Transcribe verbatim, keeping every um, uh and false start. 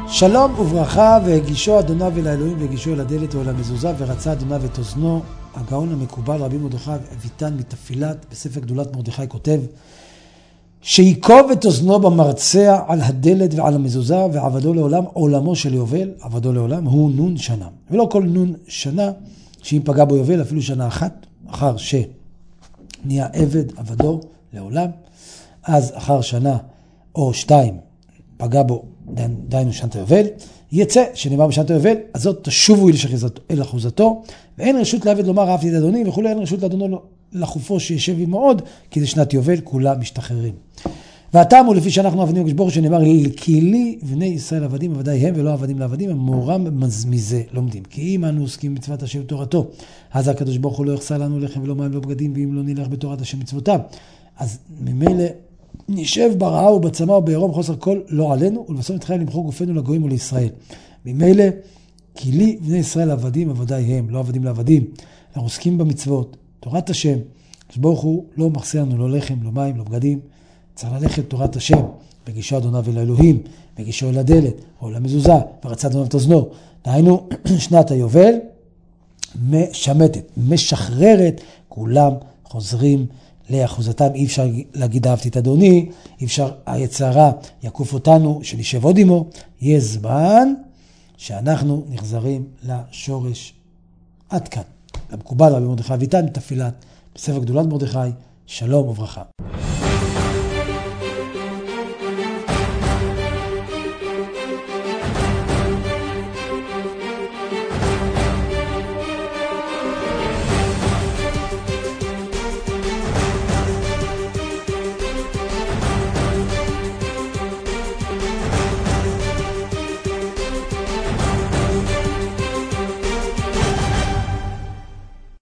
שלום וברכה, והגישו אדוניו אל האלוהים והגישו אל הדלת או אל המזוזה, ורצה אדוניו את אוזנו. הגאון המקובל רבי מרדכי אביטן מתפילת בספר גדולת מרדכי כותב, שיקוב את אוזנו במרצע על הדלת ועל המזוזה, ועבדו לעולם עולמו של יובל, עבדו לעולם הוא נון שנה. ולא כל נון שנה שאם פגע בו יובל אפילו שנה אחת, אחר שנהיה עבד עבדו לעולם, אז אחר שנה או שתיים פגע בו דיינו שנת היובל, יצא שנאמר בשנת היובל, אז זאת תשובו אל אחוזתו, ואין רשות לעבד לומר אהבתי את אדוני וכולי, אין רשות לאדונו לחופו שישב עמו עוד, כי זה שנת יובל, כולם משתחררים. והטעם הוא לפי שאנחנו עבדים הקדוש ברוך הוא שנאמר, כי לי בני ישראל עבדים עבדי הם ולא עבדים לעבדים, הם מורם מזה לומדים. כי אם אנו עוסקים במצוות השם תורתו, אז הקדוש ברוך הוא לא יחסר לנו לחם ולא מים ולא בגדים, ואם לא נלך בתורת השם מצוותיו, אז ממילא נשב ברעה ובצמא ובעירום חוסר כל לא עלינו, ולבסוף נתחייב למחור גופנו לגויים ולישראל. ממילא, כי לי בני ישראל עבדים עבדי הם, לא עבדים לעבדים. אנחנו עוסקים במצוות, תורת השם. ברוך הוא לא מחסר לנו לא לחם, לא מים, לא בגדים. צריך ללכת תורת השם, בגישו אדוניו אל האלוהים, בגישו אל הדלת, או אל המזוזה, ורצה אדוניו את אוזנו. דהיינו, שנת היובל משמטת, משחררת, כולם חוזרים לאחוזתם. אי אפשר להגיד אהבתי את אדוני, אי אפשר היצר הרע יקוף אותנו, שנשב עוד עמו. יהיה זמן שאנחנו נחזרים לשורש. עד כאן. המקובל רבי מרדכי אביטן מתפילת בספר גדולת מרדכי. שלום וברכה.